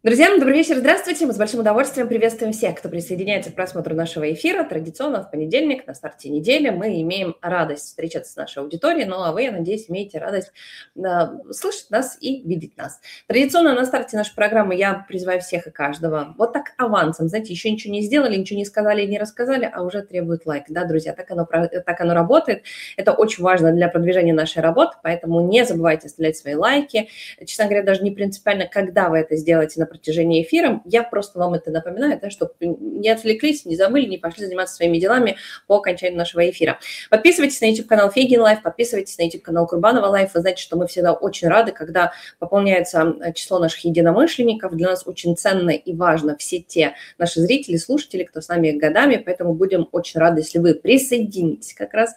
Друзья, добрый вечер, здравствуйте. Мы с большим удовольствием приветствуем всех, кто присоединяется к просмотру нашего эфира. Традиционно в понедельник, на старте недели, мы имеем радость встречаться с нашей аудиторией, ну а вы, я надеюсь, имеете радость слышать нас и видеть нас. Традиционно на старте нашей программы я призываю всех и каждого вот так авансом, знаете, еще ничего не сделали, ничего не сказали и не рассказали, а уже требуют лайк. Да, друзья, так оно работает. Это очень важно для продвижения нашей работы, поэтому не забывайте оставлять свои лайки. Честно говоря, даже не принципиально, когда вы это сделаете на протяжении эфира. Я просто вам это напоминаю, да, чтобы не отвлеклись, не забыли, не пошли заниматься своими делами по окончанию нашего эфира. Подписывайтесь на YouTube-канал Фейгин Лайф, подписывайтесь на YouTube-канал Курбанова Лайф. Вы знаете, что мы всегда очень рады, когда пополняется число наших единомышленников. Для нас очень ценно и важно все те наши зрители, слушатели, кто с нами годами, поэтому будем очень рады, если вы присоединитесь как раз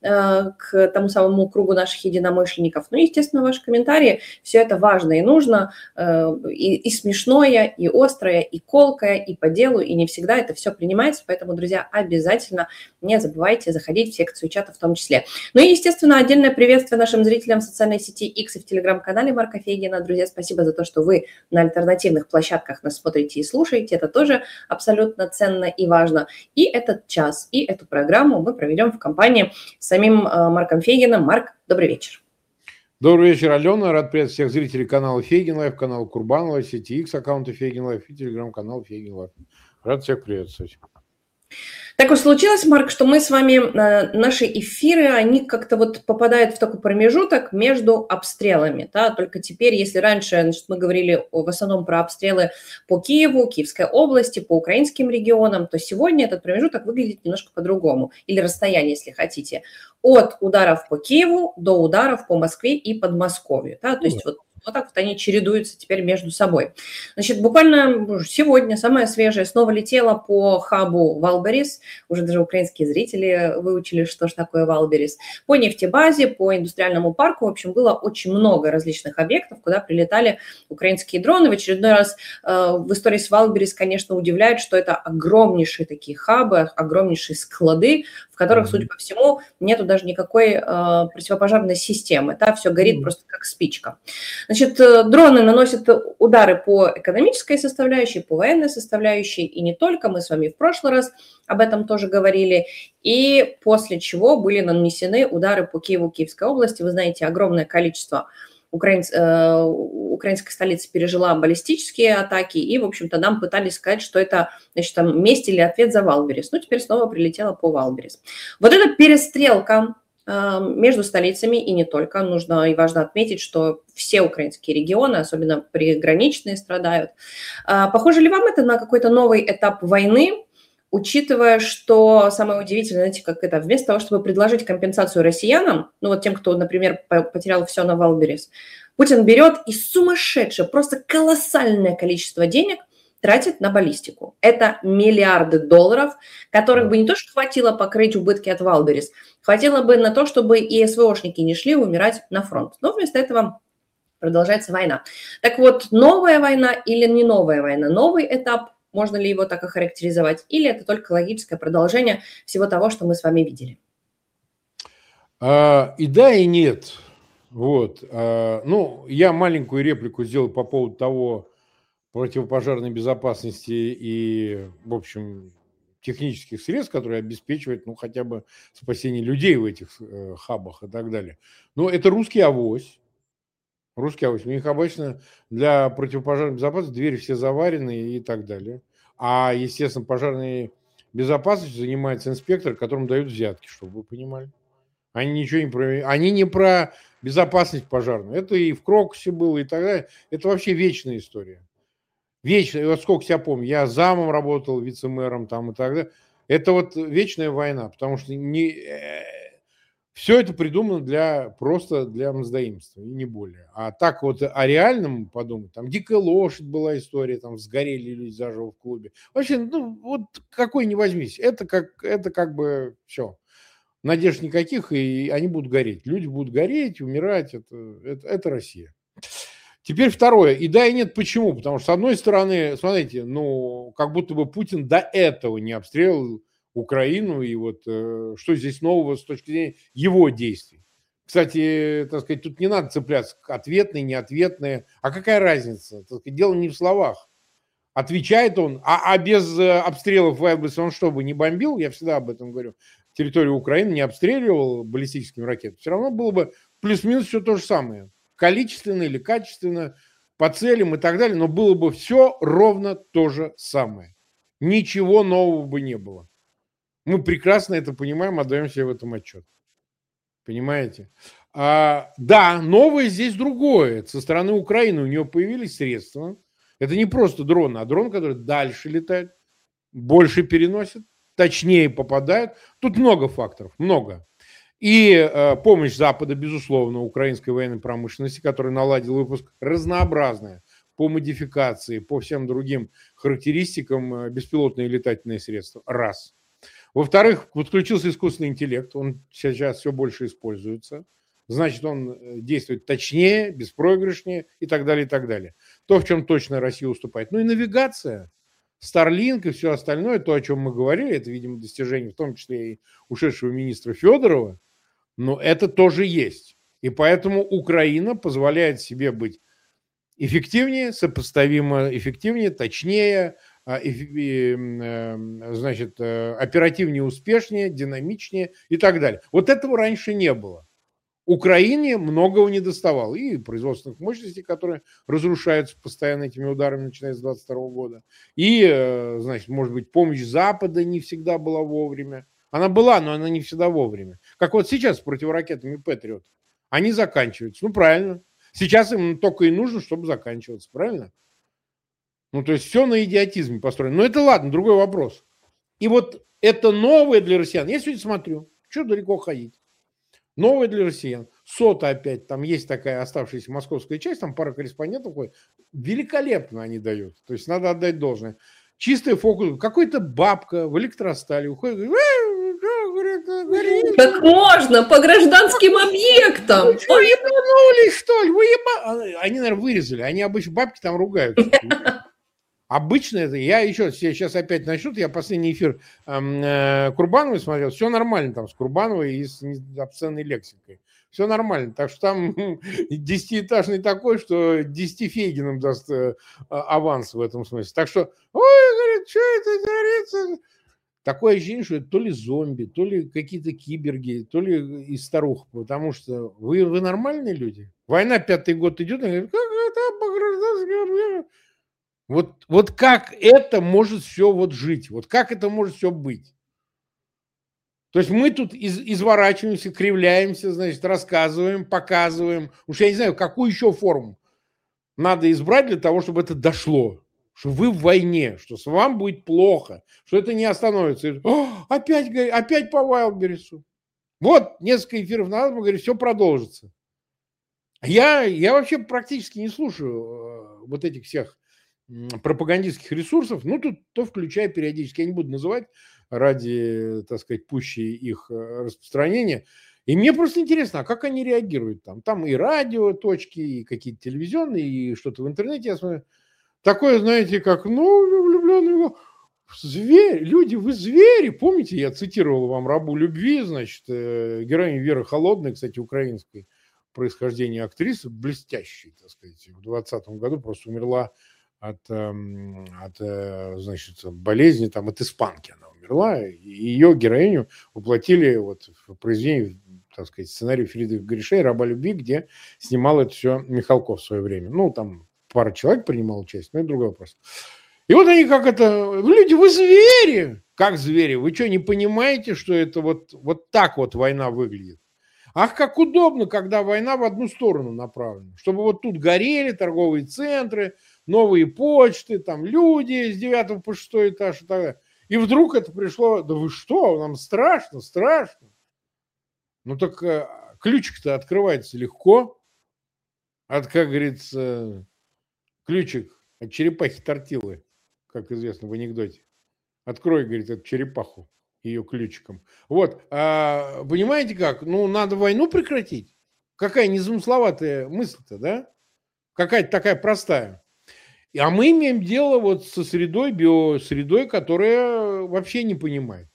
к тому самому кругу наших единомышленников. Ну и, естественно, ваши комментарии. Все это важно и нужно, и смешное, и острое, и колкое, и по делу, и не всегда это все принимается. Поэтому, друзья, обязательно не забывайте заходить в секцию чата в том числе. Ну и, естественно, отдельное приветствие нашим зрителям в социальной сети X и в телеграм-канале Марка Фейгина. Друзья, спасибо за то, что вы на альтернативных площадках нас смотрите и слушаете. Это тоже абсолютно ценно и важно. И этот час, и эту программу мы проведем в компании с самим Марком Фейгиным. Марк, добрый вечер. Добрый вечер, Алена. Рад приветствовать всех зрителей канала Фейгин Лайф, канала Курбанова, сети X, аккаунта Фейгин Лайф и телеграм-канал Фейгин Лайф. Рад всех приветствовать. Так уж случилось, Марк, что мы с вами, наши эфиры, они как-то вот попадают в такой промежуток между обстрелами. Да? Только теперь, если раньше, значит, мы говорили в основном про обстрелы по Киеву, Киевской области, по украинским регионам, то сегодня этот промежуток выглядит немножко по-другому. Или расстояние, если хотите. От ударов по Киеву до ударов по Москве и Подмосковью. Да? То есть вот так вот они чередуются теперь между собой. Значит, буквально сегодня самое свежее снова летело по хабу Валберис. Уже даже украинские зрители выучили, что же такое Валберис. По нефтебазе, по индустриальному парку. В общем, было очень много различных объектов, куда прилетали украинские дроны. В очередной раз в истории с Валберис, конечно, удивляет, что это огромнейшие такие хабы, огромнейшие склады, в которых, судя по всему, нету даже никакой противопожарной системы. Да? Все горит просто как спичка. Значит, дроны наносят удары по экономической составляющей, по военной составляющей, и не только. Мы с вами в прошлый раз об этом тоже говорили. И после чего были нанесены удары по Киеву, Киевской области. Вы знаете, огромное количество украинская столица пережила баллистические атаки, и, в общем-то, нам пытались сказать, что это, значит, там месть или ответ за Валберис. Ну, теперь снова прилетело по Валберис. Вот эта перестрелка между столицами, и не только, нужно и важно отметить, что все украинские регионы, особенно приграничные, страдают. Похоже ли вам это на какой-то новый этап войны, учитывая, что самое удивительное, знаете, как это, вместо того, чтобы предложить компенсацию россиянам, ну вот тем, кто, например, потерял все на Валберис, Путин берет и сумасшедшее, просто колоссальное количество денег тратит на баллистику. Это миллиарды долларов, которых бы не то что хватило покрыть убытки от Валберис, хватило бы на то, чтобы и СВОшники не шли умирать на фронт. Но вместо этого продолжается война. Так вот, новая война или не новая война? Новый этап, можно ли его так охарактеризовать, или это только логическое продолжение всего того, что мы с вами видели? И да, и нет. Вот. Ну, я маленькую реплику сделал по поводу того, противопожарной безопасности и, в общем, технических средств, которые обеспечивают, ну, хотя бы спасение людей в этих хабах и так далее. Но это русский авось. Русский авось. У них обычно для противопожарной безопасности двери все заварены и так далее. А, естественно, пожарной безопасностью занимается инспектор, которому дают взятки, чтобы вы понимали. Они не про безопасность пожарную. Это и в Крокусе было, и так далее. Это вообще вечная история. Вечно, вот сколько себя помню, я замом работал, вице-мэром там и так далее. Это вот вечная война, потому что все это придумано просто для мздоимства, и не более. А так вот о реальном подумать, там «Дикая лошадь» была история, там сгорели люди заживо в клубе. Вообще, ну вот какой не возьмись, это как бы все. Надежд никаких, и они будут гореть. Люди будут гореть, умирать, это Россия. Теперь второе. И да, и нет. Почему? Потому что, с одной стороны, смотрите, ну, как будто бы Путин до этого не обстреливал Украину. И вот что здесь нового с точки зрения его действий? Кстати, так сказать, тут не надо цепляться к ответные, неответные. А какая разница? Так сказать, дело не в словах. Отвечает он, а без обстрелов Wildberries он что бы не бомбил, я всегда об этом говорю, территорию Украины не обстреливал баллистическими ракетами, все равно было бы плюс-минус все то же самое. Количественно или качественно, по целям и так далее, но было бы все ровно то же самое. Ничего нового бы не было. Мы прекрасно это понимаем, отдаем себе в этом отчет. Понимаете? Да, новое здесь другое. Со стороны Украины у нее появились средства. Это не просто дрон, а дрон, который дальше летает, больше переносит, точнее попадает. Тут много факторов, много. И помощь Запада, безусловно, украинской военной промышленности, которая наладила выпуск разнообразная по модификации, по всем другим характеристикам беспилотные летательные средства. Раз. Во-вторых, подключился искусственный интеллект, он сейчас все больше используется. Значит, он действует точнее, беспроигрышнее и так далее, и так далее. То, в чем точно Россия уступает. Ну и навигация, Starlink и все остальное, то, о чем мы говорили, это, видимо, достижение, в том числе и ушедшего министра Федорова, но это тоже есть. И поэтому Украина позволяет себе быть эффективнее, сопоставимо эффективнее, точнее, значит, оперативнее, успешнее, динамичнее и так далее. Вот этого раньше не было. Украине многого не доставало. И производственных мощностей, которые разрушаются постоянно этими ударами, начиная с 2022 года. И, значит, может быть, помощь Запада не всегда была вовремя. Она была, но она не всегда вовремя. Как вот сейчас с противоракетами Патриот. Они заканчиваются. Ну, правильно. Сейчас им только и нужно, чтобы заканчиваться. Правильно? Ну, то есть все на идиотизме построено. Но это ладно, другой вопрос. И вот это новое для россиян. Я сегодня смотрю, что далеко ходить. Новое для россиян. СОТа опять, там есть такая оставшаяся московская часть, там пара корреспондентов ходит. Великолепно они дают. То есть надо отдать должное. Чистый фокус. Какой-то бабка в электростале уходит, говорит, Так можно по гражданским объектам. Вы что, ебанулись, что ли? Они, наверное, вырезали. Они обычно, бабки там ругаются. Обычно это, я еще сейчас опять начнут, я последний эфир Курбановой смотрел, все нормально там с Курбановой и с обсценной лексикой. Все нормально. Так что там 10-этажный такой, что 10 Фейгиным даст аванс в этом смысле. Так что, ой, говорит, что это творится? Такое ощущение, что это то ли зомби, то ли какие-то киберги, то ли и старух. Потому что вы нормальные люди. Война 5-й год идет, они говорят, как это по гражданским. Вот как это может все вот жить? Вот как это может все быть? То есть мы тут изворачиваемся, кривляемся, значит, рассказываем, показываем. Уж я не знаю, какую еще форму надо избрать для того, чтобы это дошло. Что вы в войне, что с вами будет плохо, что это не остановится. И, опять по Вайлдберрису. Вот, несколько эфиров назад мы говорим, все продолжится. Я вообще практически не слушаю вот этих всех пропагандистских ресурсов, ну, тут то включая периодически, я не буду называть ради, так сказать, пущей их распространения. И мне просто интересно, а как они реагируют там? Там и радио точки, и какие-то телевизионные, и что-то в интернете я смотрю. Такое, знаете, как, ну, влюбленный зверь, люди, вы звери. Помните, я цитировал вам «Рабу любви», значит, героиню Веры Холодной, кстати, украинской происхождения актрисы, блестящей, так сказать, в 2020 году просто умерла от значит, болезни, там, от испанки она умерла, и ее героиню воплотили вот в произведении, так сказать, сценарий Фридриха Гришей «Раба любви», где снимал это все Михалков в свое время. Ну, там пара человек принимала участие, но это другой вопрос. И вот они как это, люди, вы звери! Как звери? Вы что, не понимаете, что это вот так вот война выглядит? Ах, как удобно, когда война в одну сторону направлена. Чтобы вот тут горели торговые центры, новые почты, там люди с 9 по 6 этаж и так далее. И вдруг это пришло, да вы что, нам страшно, страшно. Ну так ключик-то открывается легко. Как говорится, ключик от черепахи тортилы, как известно в анекдоте. Открой, говорит, эту черепаху ее ключиком. Вот, понимаете как? Ну, надо войну прекратить. Какая незамысловатая мысль-то, да? Какая-то такая простая. А мы имеем дело вот со средой, биосредой, которая вообще не понимает.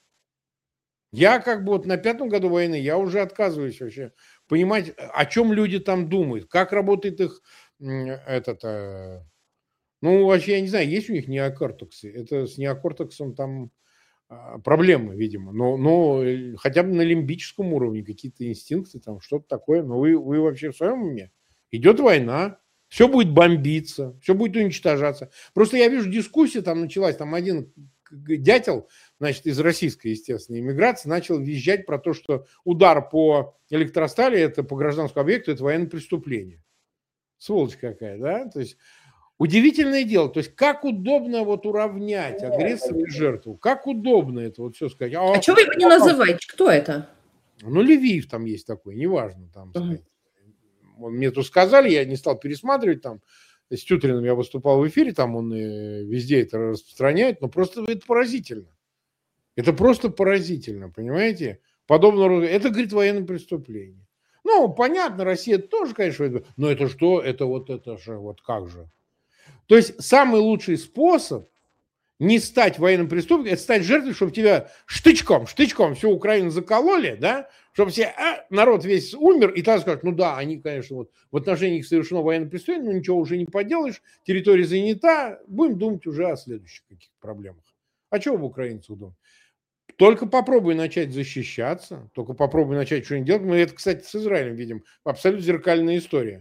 Я как бы вот на 5-м году войны, я уже отказываюсь вообще понимать, о чем люди там думают, как работает их Ну, вообще, я не знаю, есть у них неокортексы. Это с неокортексом там проблемы, видимо. Но хотя бы на лимбическом уровне какие-то инстинкты, там что-то такое. Но вы вообще в своем уме? Идет война, все будет бомбиться, все будет уничтожаться. Просто я вижу, дискуссия там началась, там один дятел, значит, из российской, естественно, иммиграции, начал визжать про то, что удар по электростали, это по гражданскому объекту, это военное преступление. Сволочь какая, да? То есть удивительное дело, то есть как удобно вот уравнять агрессора и жертву, как удобно это вот все сказать. А что вы его не называете? Кто это? Ну, Левиев там есть такой, неважно, там сказать. Мне тут сказали, я не стал пересматривать, там с Тютриным я выступал в эфире, там он везде это распространяет, но просто это поразительно. Это просто поразительно, понимаете? Подобного рода, это, говорит, военное преступление. Ну, понятно, Россия тоже, конечно, но это что? Это вот это же, вот как же? То есть самый лучший способ не стать военным преступником, это стать жертвой, чтобы тебя штычком всю Украину закололи, да, чтобы все, народ весь умер, и тогда скажут, ну да, они, конечно, вот в отношении их совершено военное преступление, но ничего уже не поделаешь, территория занята, будем думать уже о следующих каких-то проблемах. А чего в украинцах думать? Только попробуй начать защищаться, только попробуй начать что-нибудь делать. Мы это, кстати, с Израилем видим. Абсолютно зеркальная история.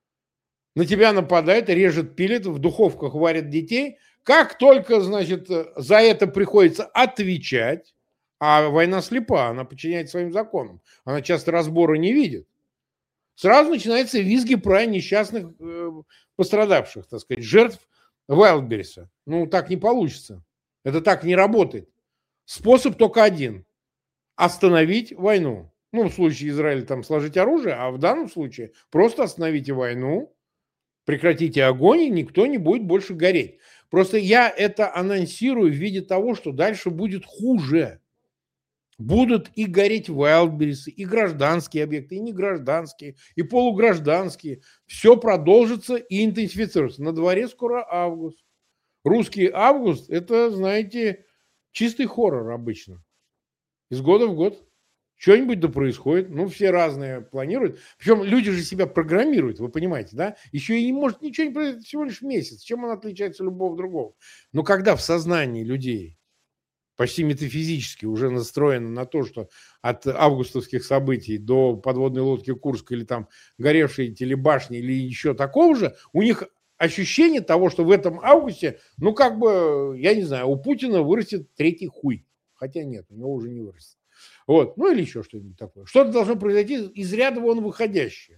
На тебя нападает, режет, пилит, в духовках варят детей. Как только, значит, за это приходится отвечать, а война слепа, она подчиняется своим законам, она часто разбора не видит, сразу начинаются визги про несчастных пострадавших, так сказать, жертв Вайлдберриса. Ну, так не получится. Это так не работает. Способ только один – остановить войну. Ну, в случае Израиля там сложить оружие, а в данном случае просто остановите войну, прекратите огонь, и никто не будет больше гореть. Просто я это анонсирую в виде того, что дальше будет хуже. Будут и гореть Wildberries, и гражданские объекты, и негражданские, и полугражданские. Все продолжится и интенсифицируется. На дворе скоро август. Русский август – это, знаете, чистый хоррор обычно. Из года в год. Что-нибудь да происходит. Ну, все разные планируют. Причем люди же себя программируют, вы понимаете, да? Еще и не может ничего не произойти, всего лишь месяц. Чем он отличается от любого другого? Но когда в сознании людей почти метафизически уже настроено на то, что от августовских событий до подводной лодки Курск или там горевшей телебашни или еще такого же, у них ощущение того, что в этом августе, ну, как бы, я не знаю, у Путина вырастет третий хуй. Хотя нет, у него уже не вырастет. Вот. Ну, или еще что-нибудь такое. Что-то должно произойти из ряда вон выходящее.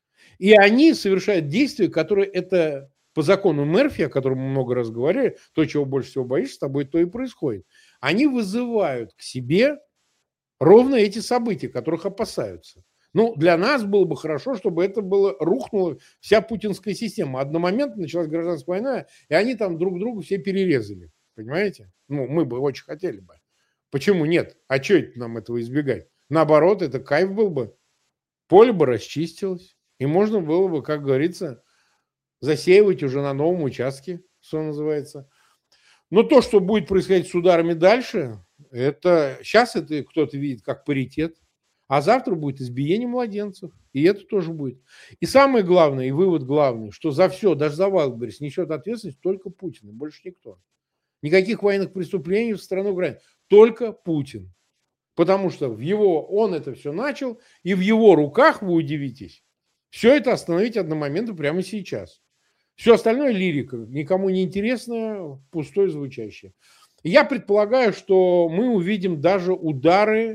И они совершают действия, которые это по закону Мерфи, о котором мы много раз говорили, то, чего больше всего боишься, с тобой то и происходит. Они вызывают к себе ровно эти события, которых опасаются. Ну, для нас было бы хорошо, чтобы это было, рухнула вся путинская система. Одномоментно началась гражданская война, и они там друг друга все перерезали. Понимаете? Ну, мы бы очень хотели бы. Почему нет? А что это нам этого избегать? Наоборот, это кайф был бы. Поле бы расчистилось. И можно было бы, как говорится, засеивать уже на новом участке, что называется. Но то, что будет происходить с ударами дальше, это сейчас это кто-то видит как паритет, а завтра будет избиение младенцев. И это тоже будет. И самое главное, и вывод главный, что за все, даже за Вайлдберрис, несет ответственность только Путин, и больше никто. Никаких военных преступлений в страну Украины. Только Путин. Потому что он это все начал, и в его руках, вы удивитесь, все это остановить одномоментно прямо сейчас. Все остальное лирика, никому не интересная, пустой звучащее. Я предполагаю, что мы увидим даже удары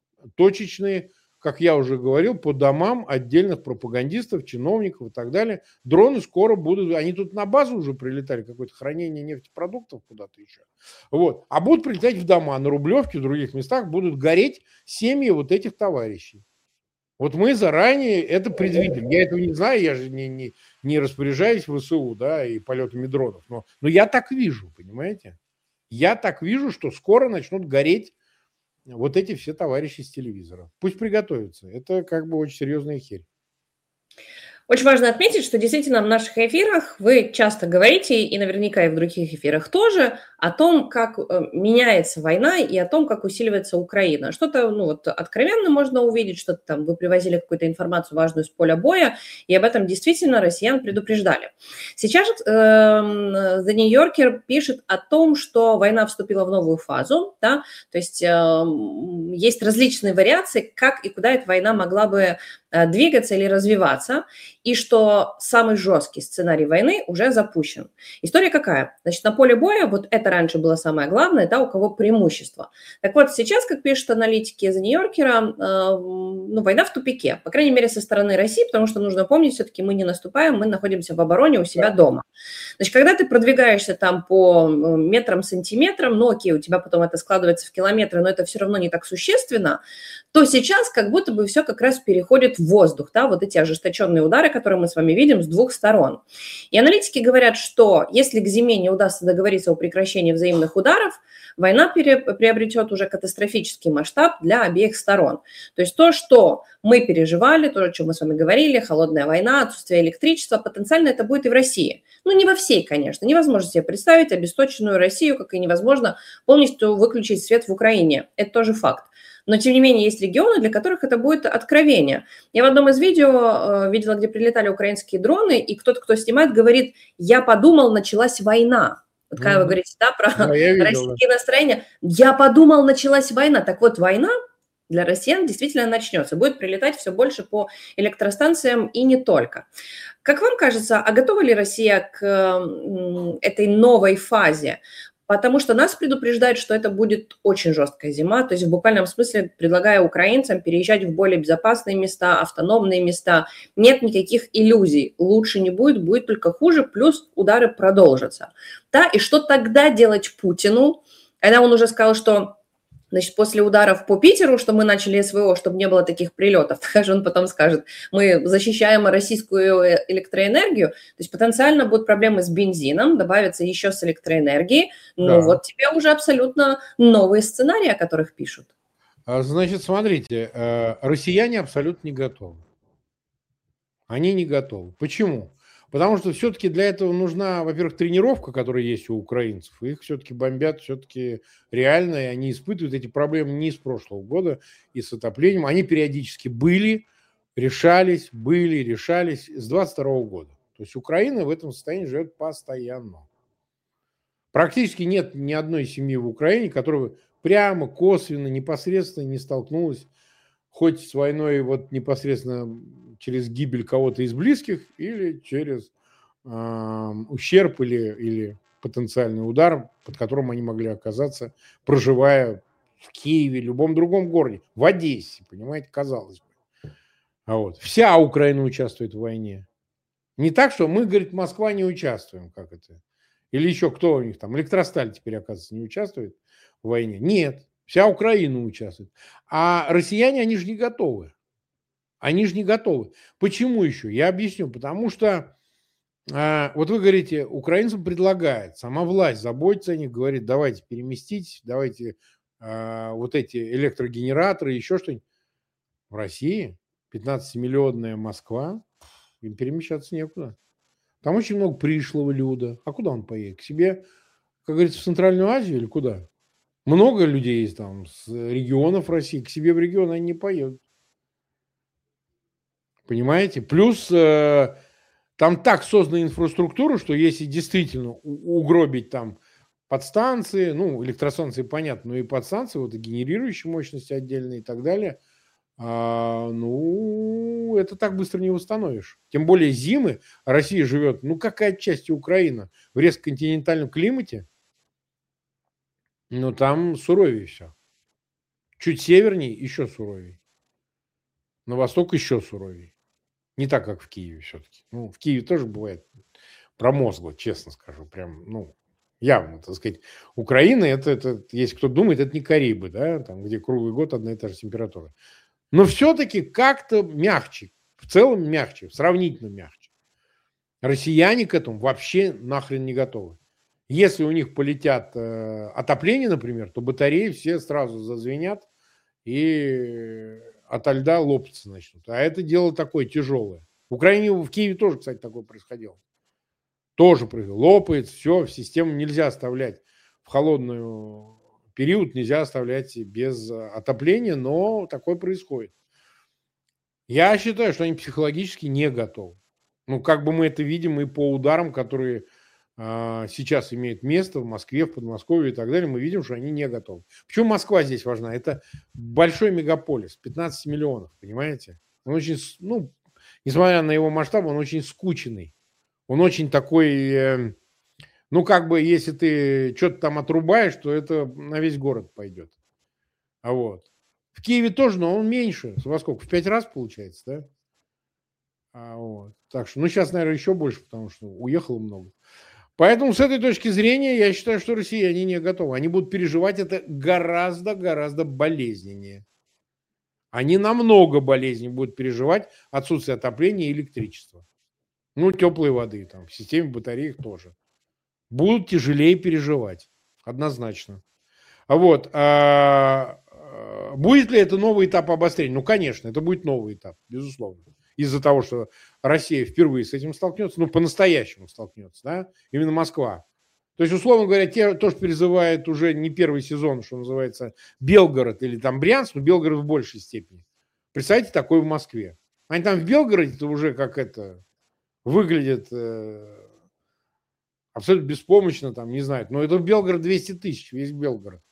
точечные, как я уже говорил, по домам отдельных пропагандистов, чиновников и так далее. Дроны скоро будут, они тут на базу уже прилетали, какое-то хранение нефтепродуктов куда-то еще. Вот. А будут прилетать в дома, на Рублевке, в других местах будут гореть семьи вот этих товарищей. Вот мы заранее это предвидим. Я этого не знаю, я же не распоряжаюсь в ВСУ, да, и полетами дронов. Но я так вижу, понимаете? Я так вижу, что скоро начнут гореть вот эти все товарищи с телевизора. Пусть приготовятся. Это как бы очень серьезная херь. Очень важно отметить, что действительно в наших эфирах вы часто говорите, и наверняка и в других эфирах тоже, о том, как меняется война и о том, как усиливается Украина. Что-то откровенно можно увидеть, что-то там вы привозили какую-то информацию важную с поля боя, и об этом действительно россиян предупреждали. Сейчас The New Yorker пишет о том, что война вступила в новую фазу, да, то есть есть различные вариации, как и куда эта война могла бы двигаться или развиваться, и что самый жесткий сценарий войны уже запущен. История какая? Значит, на поле боя, вот это раньше было самое главное, да, у кого преимущество. Так вот, сейчас, как пишут аналитики The New Yorker, война в тупике, по крайней мере, со стороны России, потому что нужно помнить, все-таки мы не наступаем, мы находимся в обороне у себя дома. Значит, когда ты продвигаешься там по метрам, сантиметрам, ну окей, у тебя потом это складывается в километры, но это все равно не так существенно, то сейчас как будто бы все как раз переходит в воздух, да, вот эти ожесточенные удары, которые мы с вами видим с двух сторон. И аналитики говорят, что если к зиме не удастся договориться о прекращении взаимных ударов, война приобретет уже катастрофический масштаб для обеих сторон. То есть то, что мы переживали, то, о чем мы с вами говорили, холодная война, отсутствие электричества, потенциально это будет и в России. Ну, не во всей, конечно. Невозможно себе представить обесточенную Россию, как и невозможно полностью выключить свет в Украине. Это тоже факт. Но, тем не менее, есть регионы, для которых это будет откровение. Я в одном из видео видела, где прилетали украинские дроны, и кто-то, кто снимает, говорит: я подумал, началась война. Вот когда вы говорите, да, про российские настроения, я подумал, началась война. Так вот, война для россиян действительно начнется. Будет прилетать все больше по электростанциям и не только. Как вам кажется, а готова ли Россия к этой новой фазе? Потому что нас предупреждают, что это будет очень жесткая зима, то есть в буквальном смысле предлагая украинцам переезжать в более безопасные места, автономные места. Нет никаких иллюзий, лучше не будет, будет только хуже, плюс удары продолжатся. Да, и что тогда делать Путину? Когда он уже сказал, что, значит, после ударов по Питеру, что мы начали СВО, чтобы не было таких прилетов, так же он потом скажет, мы защищаем российскую электроэнергию, то есть потенциально будут проблемы с бензином, добавятся еще с электроэнергией, ну вот тебе уже абсолютно новые сценарии, о которых пишут. Значит, смотрите, россияне абсолютно не готовы. Они не готовы. Почему? Потому что все-таки для этого нужна, во-первых, тренировка, которая есть у украинцев. Их все-таки бомбят, все-таки реально, и они испытывают эти проблемы не с прошлого года и с отоплением. Они периодически решались с 22 года. То есть Украина в этом состоянии живет постоянно. Практически нет ни одной семьи в Украине, которая бы прямо, косвенно, непосредственно не столкнулась хоть с войной вот непосредственно через гибель кого-то из близких или через ущерб или потенциальный удар, под которым они могли оказаться, проживая в Киеве, любом другом городе, в Одессе, понимаете, казалось бы. Вот. Вся Украина участвует в войне. Не так, что мы, говорит, Москва не участвуем, как это. Или еще кто у них там, Электросталь теперь, оказывается, не участвует в войне. Нет, вся Украина участвует. А россияне, они же не готовы. Они же не готовы. Почему еще? Я объясню. Потому что, вот вы говорите, украинцам предлагает, сама власть заботится о них, говорит, давайте переместить, давайте вот эти электрогенераторы, еще что-нибудь. В России 15-миллионная Москва, им перемещаться некуда. Там очень много пришлого люда. А куда он поедет? К себе, как говорится, в Центральную Азию или куда? Много людей есть там с регионов России. К себе в регион они не поедут. Понимаете? Плюс там так создана инфраструктура, что если действительно угробить там подстанции, ну, электростанции, понятно, но и подстанции, вот и генерирующие мощности отдельные и так далее, ну, это так быстро не восстановишь. Тем более зимы. Россия живет, ну, как и отчасти Украина, в резко континентальном климате, но там суровее все. Чуть севернее еще суровее. На восток еще суровее. Не так, как в Киеве все-таки. Ну, в Киеве тоже бывает промозгло, честно скажу. Прям, ну, явно, так сказать. Украина, это, если кто думает, это не Карибы, да, там, где круглый год одна и та же температура. Но все-таки как-то мягче. В целом мягче, сравнительно мягче. Россияне к этому вообще нахрен не готовы. Если у них полетят отопление, например, то батареи все сразу зазвенят и ото льда лопаться начнут. А это дело такое тяжелое. В Украине, в Киеве тоже, кстати, такое происходило. Тоже лопает, все, систему нельзя оставлять в холодный период, нельзя оставлять без отопления, но такое происходит. Я считаю, что они психологически не готовы. Ну, как бы мы это видим и по ударам, которые сейчас имеют место в Москве, в Подмосковье и так далее, мы видим, что они не готовы. Почему Москва здесь важна? Это большой мегаполис, 15 миллионов, понимаете? Он очень, ну, несмотря на его масштаб, он очень скученный. Он очень такой, ну, как бы, если ты что-то там отрубаешь, то это на весь город пойдет. А вот. В Киеве тоже, но он меньше. Во сколько? В 5 раз получается, да? Вот. Так что, ну, сейчас, наверное, еще больше, потому что уехало много. Поэтому с этой точки зрения я считаю, что россияне не готовы. Они будут переживать это гораздо болезненнее. Они намного болезненнее будут переживать отсутствие отопления и электричества. Ну, теплой воды там, в системе батареек тоже. Будут тяжелее переживать. Однозначно. Вот. Будет ли это новый этап обострения? Ну, конечно, это будет новый этап, безусловно. Из-за того, что Россия впервые с этим столкнется, ну, по-настоящему столкнется, да, именно Москва. То есть, условно говоря, то, что призывает уже не первый сезон, что называется, Белгород или там Брянск, но Белгород в большей степени. Представьте, такое в Москве. Они там в Белгороде-то уже как это выглядят абсолютно беспомощно, там, не знаю. Но это в Белгород 200 тысяч, весь Белгород.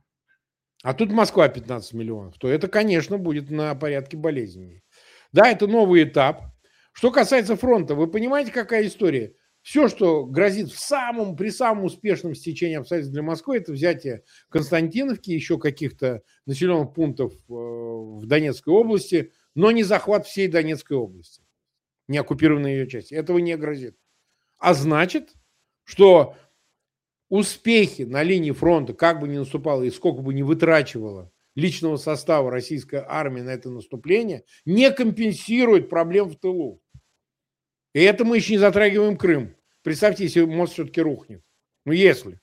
А тут Москва 15 миллионов. То это, конечно, будет на порядке болезненнее. Да, это новый этап. Что касается фронта, вы понимаете, какая история? Все, что грозит при самом успешном стечении обстоятельств для Москвы, это взятие Константиновки, еще каких-то населенных пунктов в Донецкой области, но не захват всей Донецкой области, не оккупированной ее части. Этого не грозит. А значит, что успехи на линии фронта, как бы ни наступало и сколько бы ни вытрачивало личного состава российской армии на это наступление, не компенсирует проблем в тылу. И это мы еще не затрагиваем Крым. Представьте, если мост все-таки рухнет. Ну, если.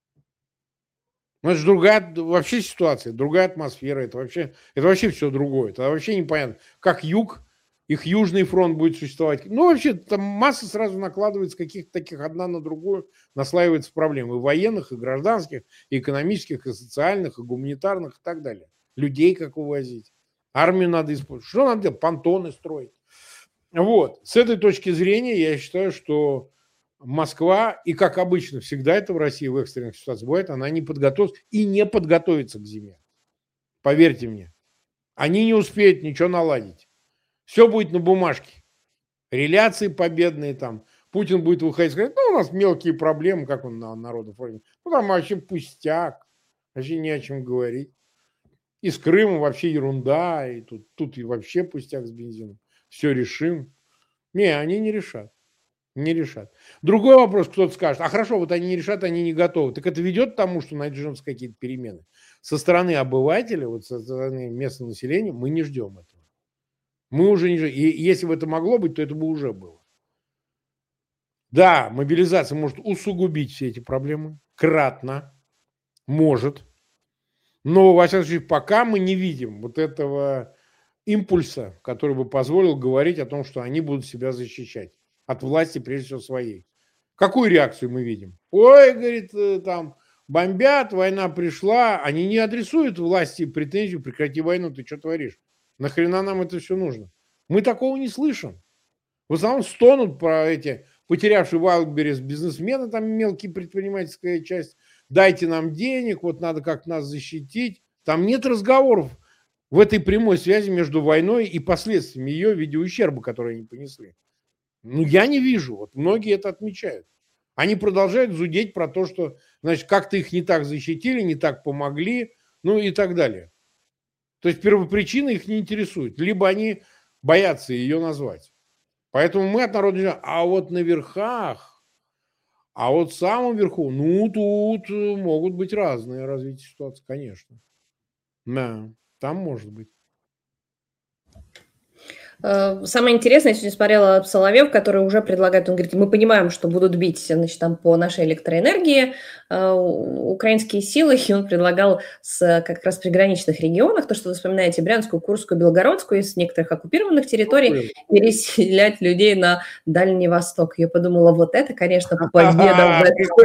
Ну, это же другая вообще ситуация, другая атмосфера. Это вообще все другое. Это вообще непонятно, как их Южный фронт будет существовать. Ну, вообще, там масса сразу накладывается каких-то таких одна на другую, наслаивается проблем. И военных, и гражданских, и экономических, и социальных, и гуманитарных, и так далее. Людей как увозить. Армию надо использовать. Что надо делать? Понтоны строить. Вот. С этой точки зрения я считаю, что Москва, и как обычно всегда это в России в экстренных ситуациях бывает, она не подготовится и не подготовится к зиме. Поверьте мне. Они не успеют ничего наладить. Все будет на бумажке. Реляции победные там. Путин будет выходить и сказать, ну, у нас мелкие проблемы, как он на народофоруме. Ну, там вообще пустяк. Вообще не о чем говорить. И с Крымом вообще ерунда. И тут и вообще пустяк с бензином. Все решим. Не, они не решат. Не решат. Другой вопрос, кто-то скажет, а хорошо, вот они не решат, они не готовы. Так это ведет к тому, что начнутся какие-то перемены. Со стороны обывателя, вот со стороны местного населения мы не ждем этого. Мы уже не ждем. И если бы это могло быть, то это бы уже было. Да, мобилизация может усугубить все эти проблемы. Кратно. Может. Но, во всяком случае, пока мы не видим вот этого импульса, который бы позволил говорить о том, что они будут себя защищать от власти, прежде всего, своей. Какую реакцию мы видим? Ой, говорит, там бомбят, война пришла. Они не адресуют власти претензию, прекрати войну, ты что творишь? Нахрена нам это все нужно? Мы такого не слышим. В основном стонут про эти потерявшие Wildberries бизнесмены, там мелкие предпринимательская часть. Дайте нам денег, вот надо как-то нас защитить. Там нет разговоров в этой прямой связи между войной и последствиями ее в виде ущерба, который они понесли. Ну, я не вижу. Вот многие это отмечают. Они продолжают зудеть про то, что, значит, как-то их не так защитили, не так помогли, ну и так далее. То есть первопричина их не интересует. Либо они боятся ее назвать. Поэтому мы от народа не знаем. А вот на верхах, а вот в самом верху, ну, тут могут быть разные развития ситуации, конечно. Да, там может быть. Самое интересное, я сегодня смотрела Соловьев, который уже предлагает, он говорит, мы понимаем, что будут бить, значит, там по нашей электроэнергии украинские силы, и он предлагал как раз приграничных регионах, то, что вы вспоминаете, Брянскую, Курскую, Белгородскую, из некоторых оккупированных территорий переселять людей на Дальний Восток. Я подумала, вот это, конечно, победа.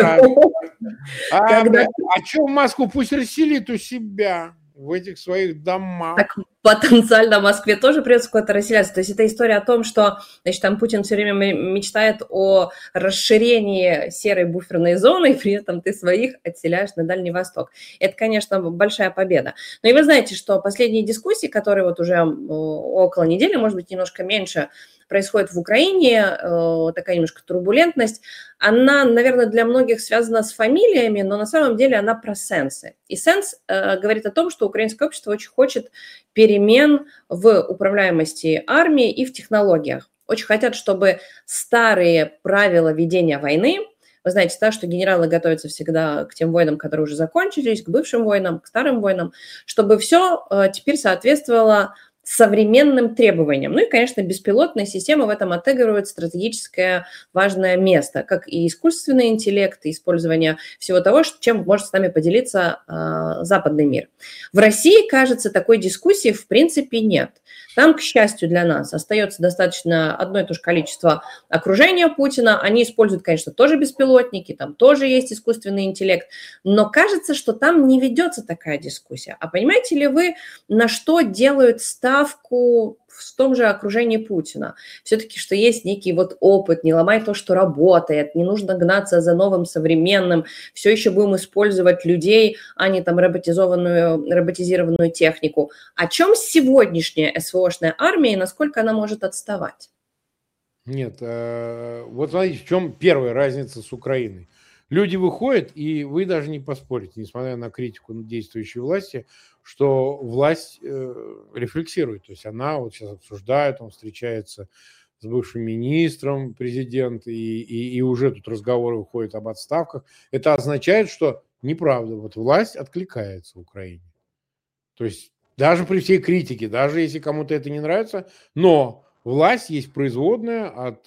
А что в Москву? Пусть расселит у себя в этих своих домах. Так потенциально в Москве тоже придется куда-то расселяться. То есть это история о том, что, значит, там Путин все время мечтает о расширении серой буферной зоны, и при этом ты своих отселяешь на Дальний Восток. Это, конечно, большая победа. Но и вы знаете, что последние дискуссии, которые вот уже около недели, может быть, немножко меньше, происходит в Украине, такая немножко турбулентность, она, наверное, для многих связана с фамилиями, но на самом деле она про сенсы. И сенс говорит о том, что украинское общество очень хочет перемен в управляемости армии и в технологиях. Очень хотят, чтобы старые правила ведения войны, вы знаете, да, что генералы готовятся всегда к тем войнам, которые уже закончились, к бывшим войнам, к старым войнам, чтобы все теперь соответствовало современным требованиям. Ну и, конечно, беспилотные системы в этом отыгрывают стратегическое важное место, как и искусственный интеллект, и использование всего того, чем может с нами поделиться западный мир. В России, кажется, такой дискуссии в принципе нет. Там, к счастью для нас, остается достаточно одно и то же количество окружения Путина. Они используют, конечно, тоже беспилотники, там тоже есть искусственный интеллект, но кажется, что там не ведется такая дискуссия. А понимаете ли вы, на что делают ставку в том же окружении Путина? Все-таки, что есть некий вот опыт, не ломай то, что работает, не нужно гнаться за новым современным, все еще будем использовать людей, а не там роботизированную технику. О чем сегодняшняя СВОшная армия и насколько она может отставать? Нет, вот смотрите, в чем первая разница с Украиной. Люди выходят, и вы даже не поспорите, несмотря на критику действующей власти, что власть рефлексирует. То есть она вот сейчас обсуждает, он встречается с бывшим министром, президент, и уже тут разговоры выходят об отставках. Это означает, что неправда, вот власть откликается в Украине. То есть даже при всей критике, даже если кому-то это не нравится, но власть есть производная от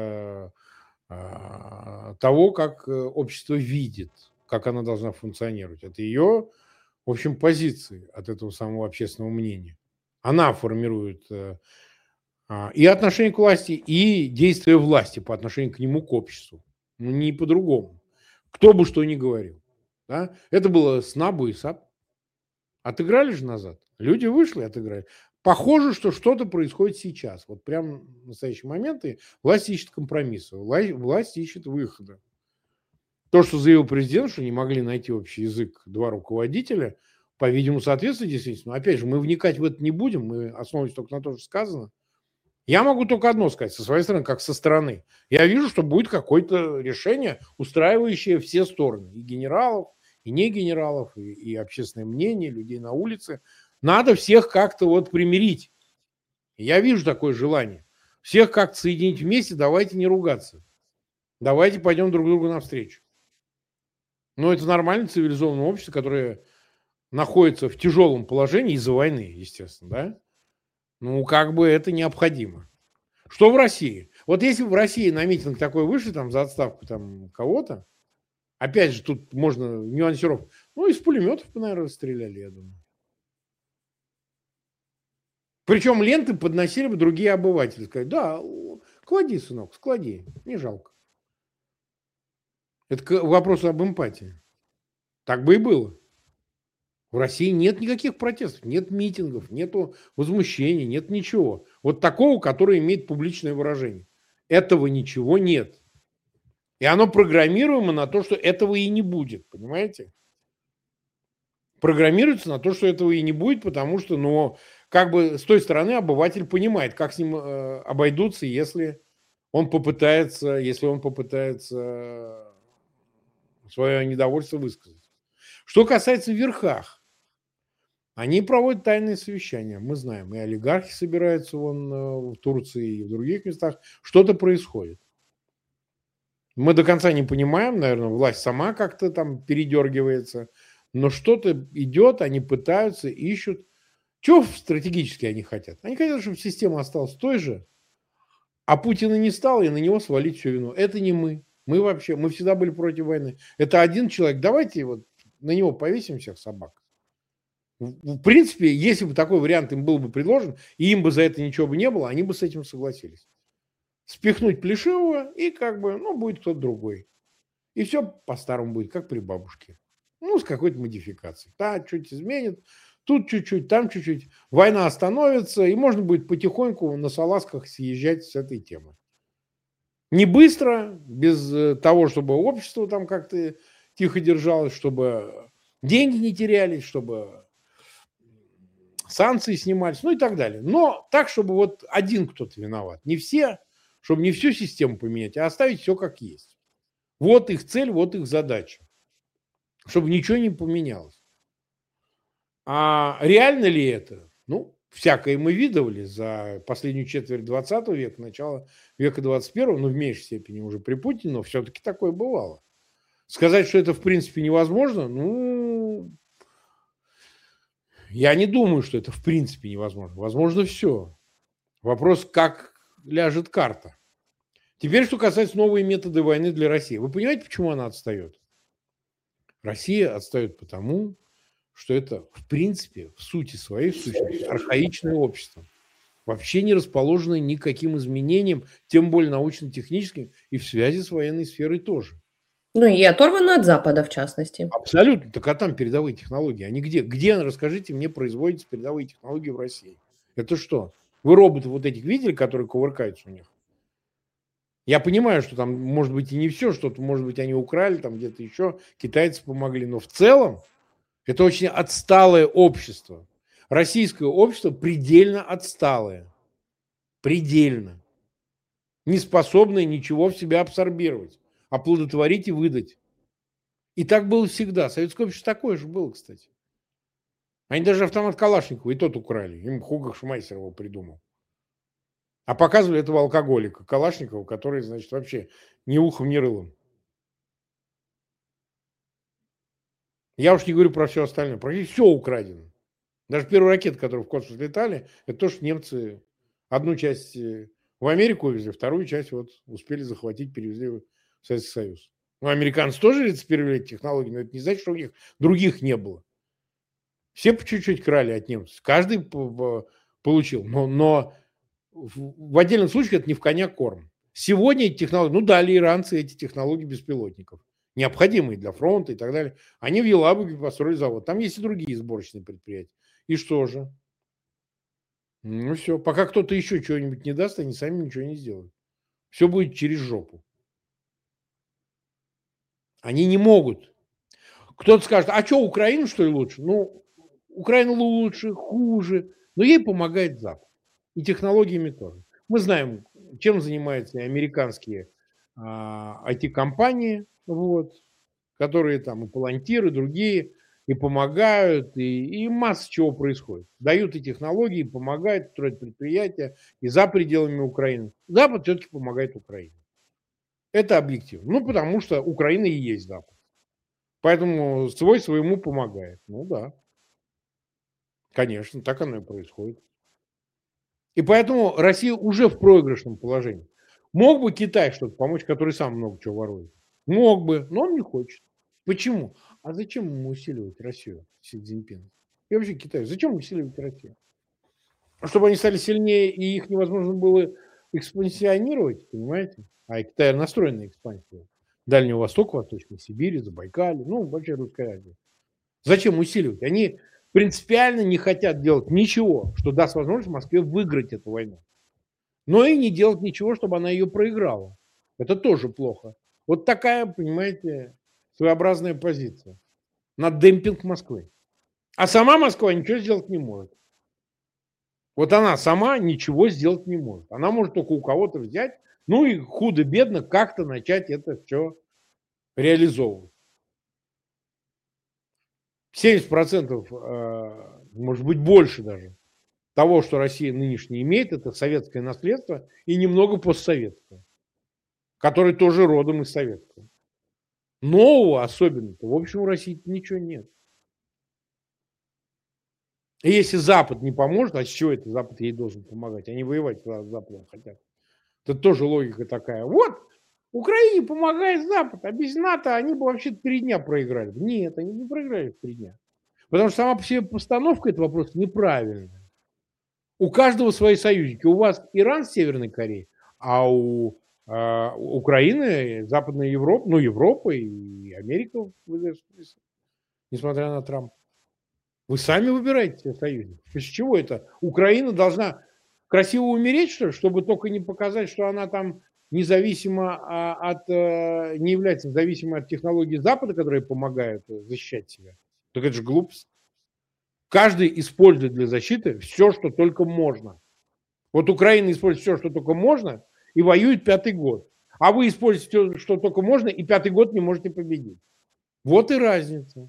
того, как общество видит, как она должна функционировать. Это ее, в общем, позиции от этого самого общественного мнения. Она формирует и отношение к власти, и действия власти по отношению к нему, к обществу. Ну, не по-другому. Кто бы что ни говорил. Да? Это было с НАБУ и САП. Отыграли же назад. Люди вышли, отыграли. Похоже, что что-то происходит сейчас. Вот прямо в настоящий момент и власть ищет компромисса, власть ищет выхода. То, что заявил президент, что не могли найти общий язык два руководителя, по-видимому, соответствует действительно. Но опять же, мы вникать в это не будем, мы основываемся только на том, что сказано. Я могу только одно сказать, со своей стороны, как со стороны. Я вижу, что будет какое-то решение, устраивающее все стороны. И генералов, и не генералов, и общественное мнение, людей на улице. Надо всех как-то вот примирить. Я вижу такое желание. Всех как-то соединить вместе, давайте не ругаться. Давайте пойдем друг другу навстречу. Но это нормальное цивилизованное общество, которое находится в тяжелом положении из-за войны, естественно, да? Ну, как бы это необходимо. Что в России? Вот если бы в России на митинг такой вышли, там, за отставку там кого-то, опять же, тут можно нюансировок, ну, из пулеметов, наверное, стреляли, я думаю. Причем ленты подносили бы другие обыватели. Сказать, да, клади, сынок, склади, не жалко. Это к вопросу об эмпатии. Так бы и было. В России нет никаких протестов, нет митингов, нет возмущений, нет ничего. Вот такого, который имеет публичное выражение. Этого ничего нет. И оно программируемо на то, что этого и не будет, понимаете? Программируется на то, что этого и не будет, потому что, ну, как бы с той стороны обыватель понимает, как с ним обойдутся, если он попытается свое недовольство высказать. Что касается в верхах, они проводят тайные совещания, мы знаем, и олигархи собираются в Турции, и в других местах, что-то происходит. Мы до конца не понимаем, наверное, власть сама как-то там передергивается, но что-то идет, они пытаются, ищут. Чего стратегически они хотят? Они хотят, чтобы система осталась той же, а Путина не стало, и на него свалить всю вину. Это не мы. Мы всегда были против войны. Это один человек. Давайте вот на него повесим всех собак. В принципе, если бы такой вариант им был бы предложен, и им бы за это ничего бы не было, они бы с этим согласились. Спихнуть Плешивого, и как бы, ну, будет кто-то другой. И все по-старому будет, как при бабушке. Ну, с какой-то модификацией. Да, чуть изменит, тут чуть-чуть, там чуть-чуть. Война остановится, и можно будет потихоньку на салазках съезжать с этой темы. Не быстро, без того, чтобы общество там как-то тихо держалось, чтобы деньги не терялись, чтобы санкции снимались, ну и так далее. Но так, чтобы вот один кто-то виноват. Не все, чтобы не всю систему поменять, а оставить все как есть. Вот их цель, вот их задача. Чтобы ничего не поменялось. А реально ли это? Ну, всякое мы видывали за последнюю четверть 20 века, начало века 21, ну, в меньшей степени уже при Путине, но все-таки такое бывало. Сказать, что это в принципе невозможно, ну, я не думаю, что это в принципе невозможно. Возможно все. Вопрос, как ляжет карта. Теперь, что касается новые методы войны для России. Вы понимаете, почему она отстает? Россия отстает потому, что это, в принципе, в сути своей, в сущности, архаичное общество, вообще не расположенное ни к каким изменениям, тем более научно-техническим, и в связи с военной сферой тоже. Ну и оторвано от Запада, в частности. Абсолютно. Так а там передовые технологии. Они где? Где, расскажите мне, производятся передовые технологии в России? Это что? Вы роботы вот этих видели, которые кувыркаются у них? Я понимаю, что там может быть и не все, что-то, может быть, они украли, там где-то еще, китайцы помогли, но в целом это очень отсталое общество. Российское общество предельно отсталое. Предельно. Не способное ничего в себя абсорбировать, оплодотворить и выдать. И так было всегда. Советское общество такое же было, кстати. Они даже автомат Калашникова и тот украли. Им Хуга Шмайсер его придумал. А показывали этого алкоголика Калашникова, который, значит, вообще ни ухом, ни рылом. Я уж не говорю про все остальное. Практически все украдено. Даже первые ракеты, которые в космос летали, это то, что немцы одну часть в Америку увезли, вторую часть вот успели захватить, перевезли в Советский Союз. Ну, американцы тоже рецепировали эти технологии, но это не значит, что у них других не было. Все по чуть-чуть крали от немцев. Каждый получил. Но в отдельном случае это не в коня корм. Сегодня эти технологии, ну, дали иранцы эти технологии беспилотников, необходимые для фронта и так далее. Они в Елабуге построили завод. Там есть и другие сборочные предприятия. И что же? Ну все, пока кто-то еще чего-нибудь не даст, они сами ничего не сделают. Все будет через жопу. Они не могут. Кто-то скажет, а что, Украина, что ли, лучше? Ну, Украина лучше, хуже, но ей помогает Запад. И технологиями тоже. Мы знаем, чем занимаются американские IT-компании, вот, которые там и Palantir, и другие, и помогают, и масса чего происходит. Дают и технологии, помогают, строят предприятия и за пределами Украины. Запад все-таки помогает Украине. Это объективно. Ну, потому что Украина и есть Запад. Поэтому свой своему помогает. Ну да, конечно, так оно и происходит. И поэтому Россия уже в проигрышном положении. Мог бы Китай что-то помочь, который сам много чего ворует? Мог бы, но он не хочет. Почему? А зачем ему усиливать Россию, Си Цзиньпин? И вообще Китай, зачем усиливать Россию? Чтобы они стали сильнее и их невозможно было экспансионировать, понимаете? А Китай настроен на экспансию. Дальнего Востока, Восточной Сибири, Забайкалье, ну, вообще Русская Азия. Зачем усиливать? Они принципиально не хотят делать ничего, что даст возможность Москве выиграть эту войну. Но и не делать ничего, чтобы она ее проиграла. Это тоже плохо. Вот такая, понимаете, своеобразная позиция на демпинг Москвы. А сама Москва ничего сделать не может. Вот она сама ничего сделать не может. Она может только у кого-то взять, ну и худо-бедно как-то начать это все реализовывать. 70%, может быть больше даже, того, что Россия нынешняя имеет, это советское наследство и немного постсоветское, которое тоже родом из советского. Нового особенно-то, в общем, у России ничего нет. И если Запад не поможет, а с чего это Запад ей должен помогать? Они воевать с Западом хотят. Это тоже логика такая. Вот, Украине помогает Запад, а без НАТО они бы вообще 3 дня проиграли. Нет, они не проиграли в 3 дня. Потому что сама по себе постановка этого вопроса неправильная. У каждого свои союзники. У вас Иран с Северной Кореей, а у Украины, Западная Европа, ну, Европа и Америка, несмотря на Трампа. Вы сами выбираете себе союзников. Из чего это? Украина должна красиво умереть, что ли, чтобы только не показать, что она там независимо не является зависимой от технологий Запада, которые помогают защищать себя. Так это же глупость. Каждый использует для защиты все, что только можно. Вот Украина использует все, что только можно, и воюет 5-й год. А вы используете все, что только можно, и 5-й год не можете победить. Вот и разница.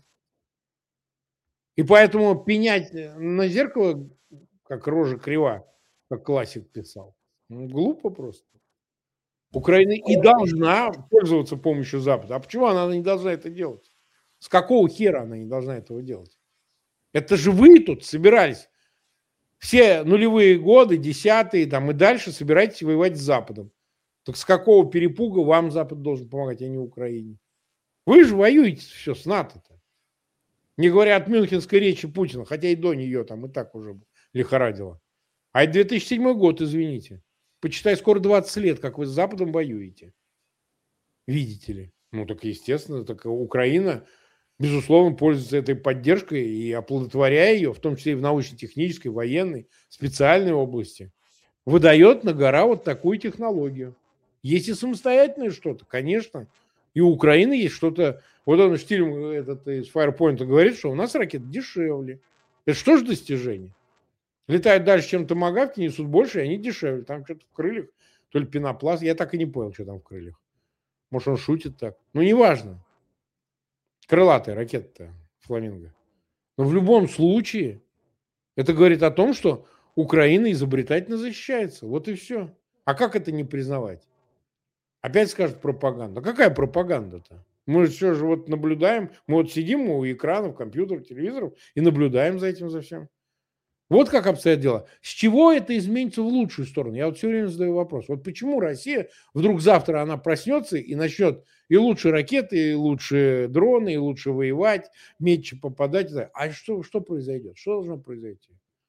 И поэтому пенять на зеркало, как рожа крива, как классик писал, глупо просто. Украина и должна пользоваться помощью Запада. А почему она не должна это делать? С какого хера она не должна этого делать? Это же вы тут собирались все нулевые годы, десятые там и дальше собираетесь воевать с Западом. Так с какого перепуга вам Запад должен помогать, а не Украине? Вы же воюете все с НАТО-то. Не говоря от мюнхенской речи Путина, хотя и до нее там и так уже лихорадило. А это 2007 год, извините. Почитай, скоро 20 лет, как вы с Западом воюете. Видите ли? Ну, так естественно, так Украина, безусловно, пользуется этой поддержкой и оплодотворяя ее, в том числе и в научно-технической, военной, специальной области, выдает на гора вот такую технологию. Есть и самостоятельное что-то, конечно. И у Украины есть что-то. Вот он Штиль этот из Firepoint говорит, что у нас ракеты дешевле. Это что же достижение? Летают дальше, чем томагавки, несут больше, и они дешевле. Там что-то в крыльях, то ли пенопласт. Я так и не понял, что там в крыльях. Может, он шутит так. Ну, неважно. Крылатая ракета-то, Фламинго. Но в любом случае, это говорит о том, что Украина изобретательно защищается. Вот и все. А как это не признавать? Опять скажут пропаганда. Какая пропаганда-то? Мы все же вот наблюдаем, мы вот сидим у экранов, компьютеров, телевизоров и наблюдаем за этим, за всем. Вот как обстоят дела. С чего это изменится в лучшую сторону? Я вот все время задаю вопрос. Вот почему Россия вдруг завтра она проснется и начнет и лучше ракеты, и лучше дроны, и лучше воевать, меньше попадать. А что произойдет? Что должно произойти?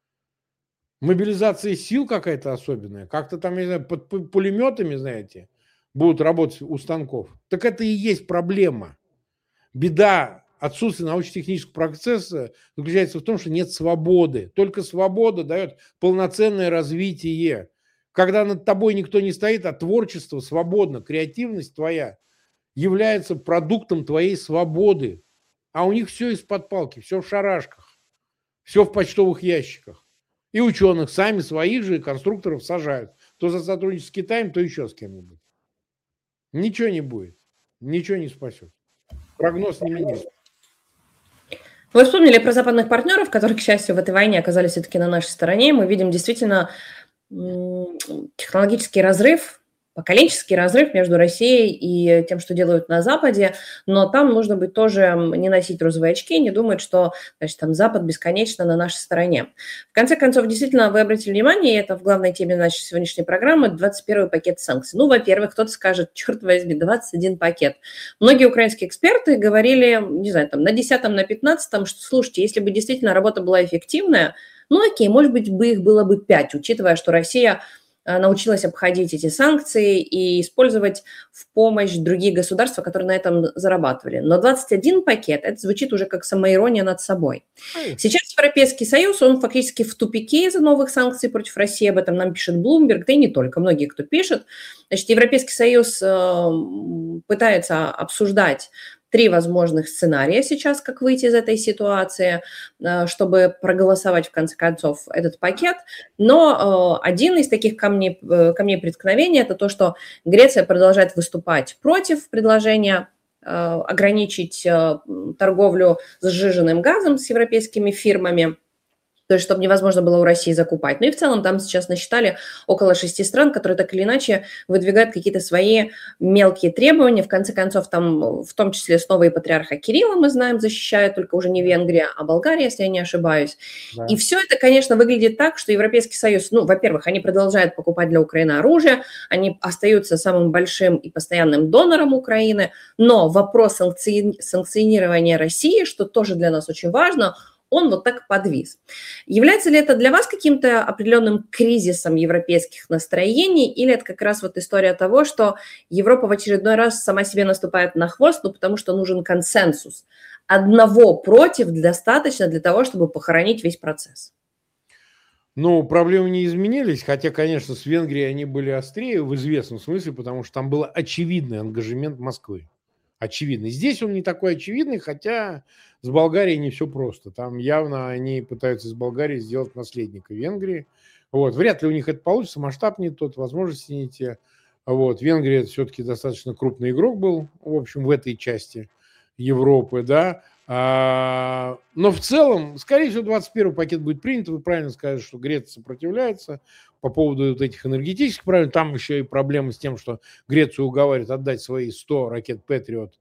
Мобилизация сил какая-то особенная? Как-то там, я знаю, под пулеметами, знаете, будут работать у станков. Так это и есть проблема. Беда отсутствия научно-технического процесса заключается в том, что нет свободы. Только свобода дает полноценное развитие. Когда над тобой никто не стоит, а творчество свободно, креативность твоя является продуктом твоей свободы. А у них все из-под палки, все в шарашках, все в почтовых ящиках. И ученых сами своих же конструкторов сажают. То за сотрудничество с Китаем, то еще с кем-нибудь. Ничего не будет. Ничего не спасет. Прогноз не меняется. Вы вспомнили про западных партнеров, которые, к счастью, в этой войне оказались все-таки на нашей стороне. Мы видим действительно технологический разрыв, поколенческий разрыв между Россией и тем, что делают на Западе, но там нужно быть тоже, не носить розовые очки, не думать, что, значит, там Запад бесконечно на нашей стороне. В конце концов, действительно, вы обратили внимание, и это в главной теме нашей сегодняшней программы, 21-й пакет санкций. Ну, во-первых, кто-то скажет, черт возьми, 21 пакет. Многие украинские эксперты говорили, не знаю, там, на 10-м, на 15-м, что, слушайте, если бы действительно работа была эффективная, ну, окей, может быть, их было бы 5, учитывая, что Россия научилась обходить эти санкции и использовать в помощь другие государства, которые на этом зарабатывали. Но 21 пакет, это звучит уже как самоирония над собой. Сейчас Европейский Союз, он фактически в тупике из-за новых санкций против России, об этом нам пишет Bloomberg, да и не только, многие кто пишет. Значит, Европейский Союз пытается обсуждать 3 возможных сценария сейчас, как выйти из этой ситуации, чтобы проголосовать, в конце концов, этот пакет. Но один из таких камней преткновения – это то, что Греция продолжает выступать против предложения ограничить торговлю сжиженным газом с европейскими фирмами. то есть чтобы невозможно было у России закупать. Ну и в целом там сейчас насчитали около 6 стран, которые так или иначе выдвигают какие-то свои мелкие требования. В конце концов, там в том числе снова и патриарха Кирилла, мы знаем, защищает, только уже не Венгрия, а Болгария, если я не ошибаюсь. Да. И все это, конечно, выглядит так, что Европейский Союз, ну, во-первых, они продолжают покупать для Украины оружие, они остаются самым большим и постоянным донором Украины, но вопрос санкционирования России, что тоже для нас очень важно, он вот так подвис. Является ли это для вас каким-то определенным кризисом европейских настроений, или это как раз вот история того, что Европа в очередной раз сама себе наступает на хвост, ну, потому что нужен консенсус. Одного против достаточно для того, чтобы похоронить весь процесс. Ну, проблемы не изменились, хотя, конечно, с Венгрией они были острее в известном смысле, потому что там был очевидный ангажемент Москвы. Очевидный. Здесь он не такой очевидный, хотя с Болгарией не все просто. Там явно они пытаются из Болгарии сделать наследника Венгрии. Вот. Вряд ли у них это получится, масштаб не тот, возможности не те. Вот. Венгрия все-таки достаточно крупный игрок был, в общем, в этой части Европы, да. Но в целом, скорее всего, 21-й пакет будет принят. Вы правильно сказали, что Греция сопротивляется по поводу вот этих энергетических проблем. Там еще и проблемы с тем, что Грецию уговаривают отдать свои 100 ракет «Патриот»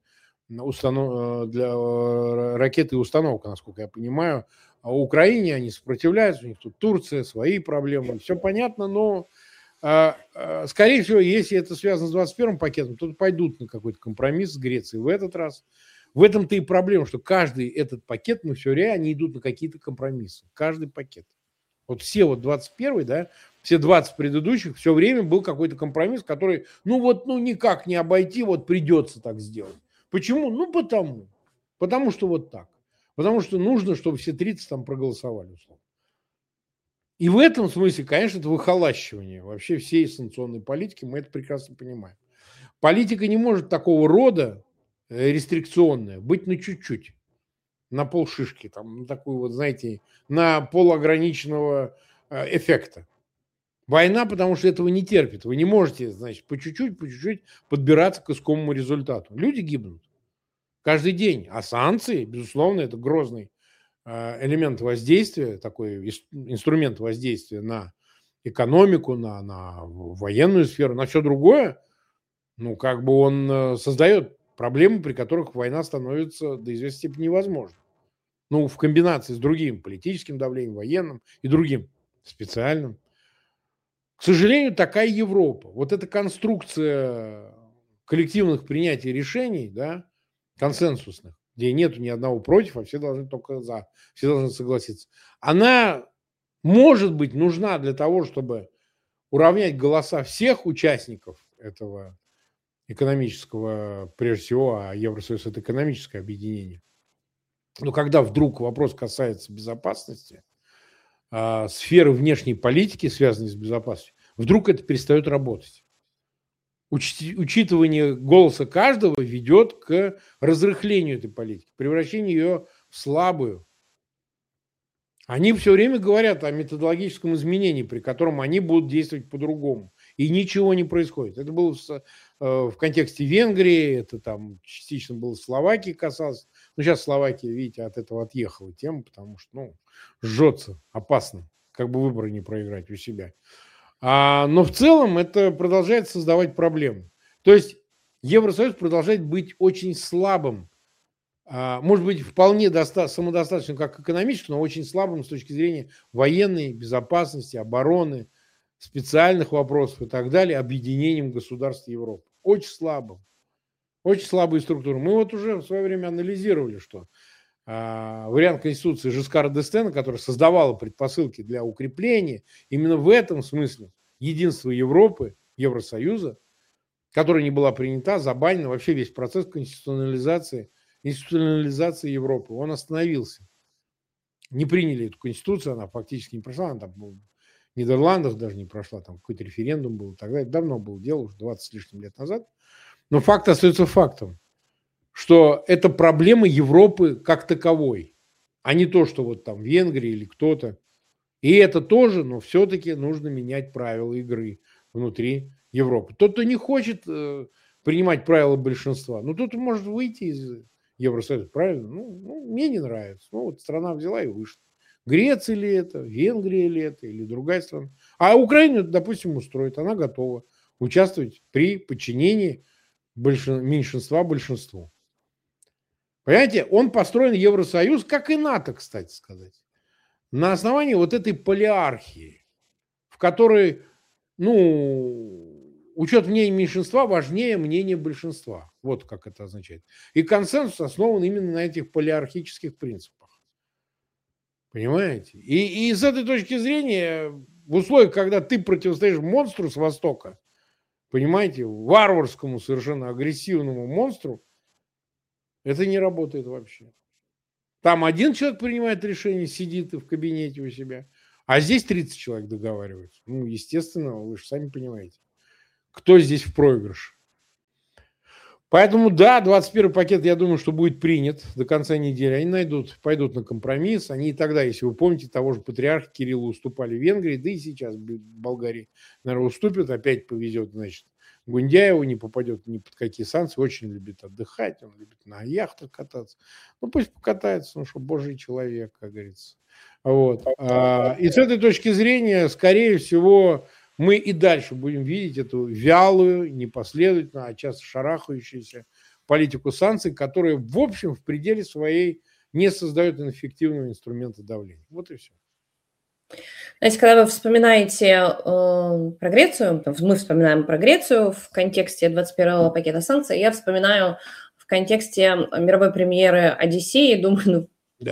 для ракет и установок, насколько я понимаю. А в Украине они сопротивляются, у них тут Турция, свои проблемы. Все понятно, но скорее всего, если это связано с 21-м пакетом, то пойдут на какой-то компромисс с Грецией в этот раз. В этом-то и проблема, что каждый этот пакет, все время они идут на какие-то компромиссы. Каждый пакет. Вот все вот 21-й, да, все 20 предыдущих, все время был какой-то компромисс, который, никак не обойти, вот придется так сделать. Почему? Потому что вот так. Потому что нужно, чтобы все 30 там проголосовали, условно. И в этом смысле, конечно, это выхолащивание вообще всей санкционной политики, мы это прекрасно понимаем. Политика не может такого рода рестрикционная быть на чуть-чуть, на полшишки, там, на такую вот, знаете, на полуограниченного эффекта. Война, потому что этого не терпит. Вы не можете, значит, по чуть-чуть подбираться к искомому результату. Люди гибнут каждый день. А санкции, безусловно, это грозный элемент воздействия, такой инструмент воздействия на экономику, на военную сферу, на все другое. Ну, как бы он создает проблемы, при которых война становится до известной степени невозможной. Ну, в комбинации с другим политическим давлением, военным и другим специальным. К сожалению, такая Европа. Вот эта конструкция коллективных принятий решений, да, консенсусных, где нету ни одного против, а все должны только за, все должны согласиться. Она может быть нужна для того, чтобы уравнять голоса всех участников этого экономического, прежде всего, а Евросоюз – это экономическое объединение. Но когда вдруг вопрос касается безопасности, сферы внешней политики, связанной с безопасностью, вдруг это перестает работать. Учитывание голоса каждого ведет к разрыхлению этой политики, превращению ее в слабую. Они все время говорят о методологическом изменении, при котором они будут действовать по-другому. И ничего не происходит. Это было в контексте Венгрии, это там частично было Словакии касалось. Но сейчас Словакия, видите, от этого отъехала тема, потому что, жжется, опасно, как бы выборы не проиграть у себя. Но в целом это продолжает создавать проблемы. То есть Евросоюз продолжает быть очень слабым, может быть, вполне самодостаточным как экономически, но очень слабым с точки зрения военной безопасности, обороны, специальных вопросов и так далее, объединением государств Европы. Очень слабым. Очень слабые структуры. Мы вот уже в свое время анализировали, что вариант Конституции Жискара д'Эстена, который создавала предпосылки для укрепления, именно в этом смысле единства Европы, Евросоюза, которая не была принята, забанена, вообще весь процесс институционализации Европы, он остановился. Не приняли эту конституцию, она фактически не прошла, она там в Нидерландах даже не прошла, там какой-то референдум был, тогда давно было дело, уже 20 с лишним лет назад. Но факт остается фактом, что это проблема Европы как таковой, а не то, что вот там Венгрия или кто-то. И это тоже, но все-таки нужно менять правила игры внутри Европы. Тот, кто не хочет принимать правила большинства, тот может выйти из Евросоюза, правильно? Мне не нравится. Вот страна взяла и вышла. Греция ли это, Венгрия ли это или другая страна. А Украину, допустим, устроит, она готова участвовать при подчинении меньшинства большинству. Понимаете, он построен Евросоюз, как и НАТО, кстати сказать, на основании вот этой полиархии, в которой, учет мнений меньшинства важнее мнения большинства. Вот как это означает. И консенсус основан именно на этих полиархических принципах. Понимаете? И с этой точки зрения, в условиях, когда ты противостоишь монстру с Востока, понимаете, варварскому, совершенно агрессивному монстру, это не работает вообще. Там один человек принимает решение, сидит в кабинете у себя, а здесь 30 человек договариваются. Естественно, вы же сами понимаете, кто здесь в проигрыше. Поэтому, да, 21-й пакет, я думаю, что будет принят до конца недели. Они пойдут на компромисс. Они и тогда, если вы помните, того же патриарха Кирилла уступали Венгрии, да и сейчас Болгарии, наверное, уступят. Опять повезет, значит, Гундяеву, не попадет ни под какие санкции. Очень любит отдыхать, он любит на яхтах кататься. Пусть покатается, что божий человек, как говорится. Вот. И с этой точки зрения, скорее всего, мы и дальше будем видеть эту вялую, непоследовательную, а часто шарахающуюся политику санкций, которая, в общем, в пределе своей не создает эффективного инструмента давления. Вот и все. Знаете, когда вы вспоминаете про Грецию, мы вспоминаем про Грецию в контексте 21-го пакета санкций, я вспоминаю в контексте мировой премьеры «Одиссеи», думаю,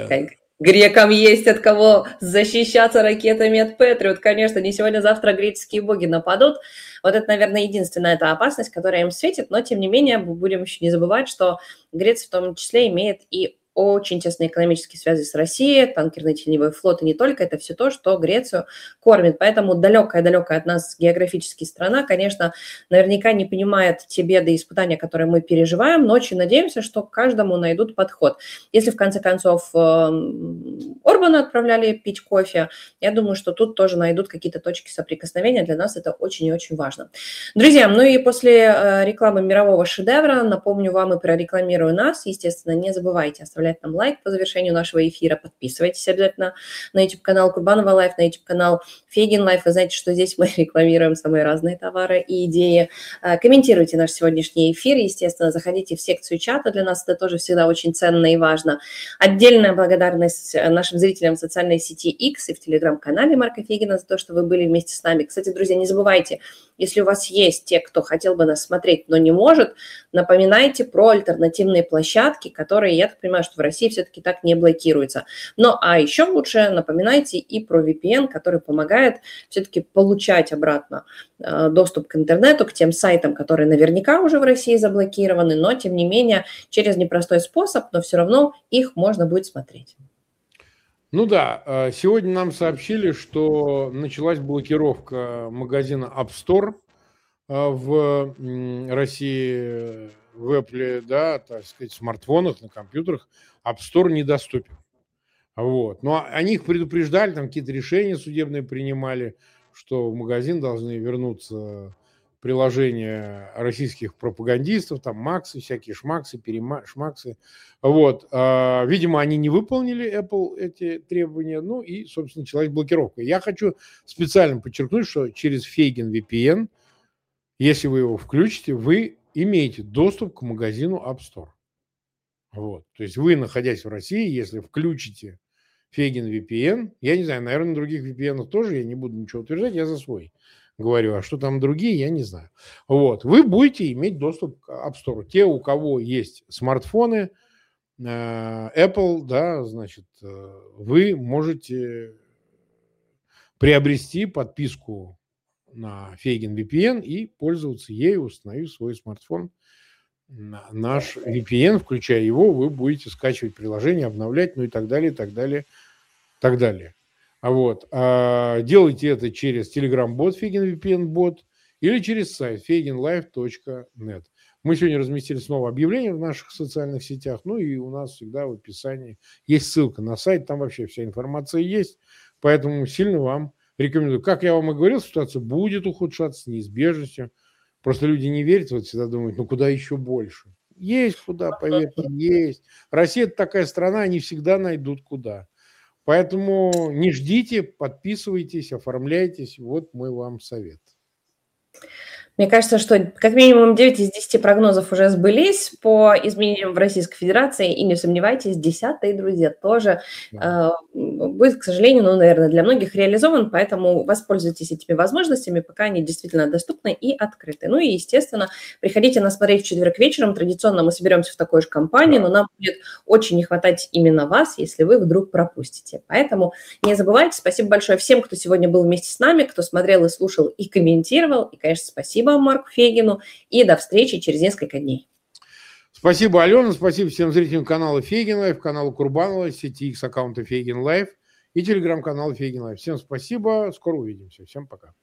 грекам есть от кого защищаться ракетами от Патриот. Конечно, не сегодня-завтра греческие боги нападут. Вот это, наверное, единственная эта опасность, которая им светит. Но, тем не менее, мы будем еще не забывать, что Греция в том числе имеет и очень тесные экономические связи с Россией, танкерный теневой флот и не только, это все то, что Грецию кормит. Поэтому далекая-далекая от нас географически страна, конечно, наверняка не понимает те беды и испытания, которые мы переживаем, но очень надеемся, что к каждому найдут подход. Если, в конце концов, Орбана отправляли пить кофе, я думаю, что тут тоже найдут какие-то точки соприкосновения. Для нас это очень и очень важно. Друзья, и после рекламы мирового шедевра напомню вам и прорекламирую нас. Естественно, не забывайте оставлять нам лайк по завершению нашего эфира. Подписывайтесь обязательно на YouTube-канал Курбанова Лайф, на YouTube-канал Фейгин Лайф. Вы знаете, что здесь мы рекламируем самые разные товары и идеи. Комментируйте наш сегодняшний эфир. Естественно, заходите в секцию чата. Для нас это тоже всегда очень ценно и важно. Отдельная благодарность нашим зрителям в социальной сети X и в телеграм-канале Марка Фейгина за то, что вы были вместе с нами. Кстати, друзья, не забывайте, если у вас есть те, кто хотел бы нас смотреть, но не может, напоминайте про альтернативные площадки, которые, я так понимаю, что в России все-таки так не блокируются. А еще лучше напоминайте и про VPN, который помогает все-таки получать обратно доступ к интернету, к тем сайтам, которые наверняка уже в России заблокированы, но, тем не менее, через непростой способ, но все равно их можно будет смотреть. Сегодня нам сообщили, что началась блокировка магазина App Store в России, в Apple, так сказать, в смартфонах, на компьютерах. App Store недоступен. Но они их предупреждали, там какие-то решения судебные принимали, что в магазин должны вернуться приложения российских пропагандистов, там Максы, всякие шмаксы, перешмаксы. Видимо, они не выполнили, Apple, эти требования, и, собственно, началась блокировка. Я хочу специально подчеркнуть, что через Фейгин VPN, если вы его включите, вы имеете доступ к магазину App Store. То есть вы, находясь в России, если включите Фейгин VPN, я не знаю, наверное, на других VPN тоже я не буду ничего утверждать, я за свой говорю, а что там другие, я не знаю. Вы будете иметь доступ к App Store. Те, у кого есть смартфоны, Apple, вы можете приобрести подписку на Фейгин VPN и пользоваться ею, установив свой смартфон. Наш VPN, включая его, вы будете скачивать приложение, обновлять, и так далее, так далее, так далее. Делайте это через Telegram-бот, Фейгин VPN-бот, или через сайт feiginlife.net. Мы сегодня разместили снова объявление в наших социальных сетях, и у нас всегда в описании есть ссылка на сайт, там вообще вся информация есть, поэтому сильно вам рекомендую. Как я вам и говорил, ситуация будет ухудшаться с неизбежностью. Просто люди не верят, всегда думают, куда еще больше. Есть куда, поверьте, есть. Россия – это такая страна, они всегда найдут куда. Поэтому не ждите, подписывайтесь, оформляйтесь. Вот мой вам совет. Мне кажется, что как минимум 9 из 10 прогнозов уже сбылись по изменениям в Российской Федерации, и не сомневайтесь, 10-й, друзья, тоже будет, к сожалению, наверное, для многих реализован, поэтому воспользуйтесь этими возможностями, пока они действительно доступны и открыты. И, естественно, приходите нас смотреть в четверг вечером, традиционно мы соберемся в такой же компании, но нам будет очень не хватать именно вас, если вы вдруг пропустите. Поэтому не забывайте, спасибо большое всем, кто сегодня был вместе с нами, кто смотрел и слушал и комментировал, и, конечно, спасибо Марку Фейгину, и до встречи через несколько дней. Спасибо, Алена, спасибо всем зрителям канала Фейгин Лайв, канала Курбанова, сети X аккаунта Фейгин Лайв и телеграм-канала Фейгин Лайв. Всем спасибо, скоро увидимся, всем пока.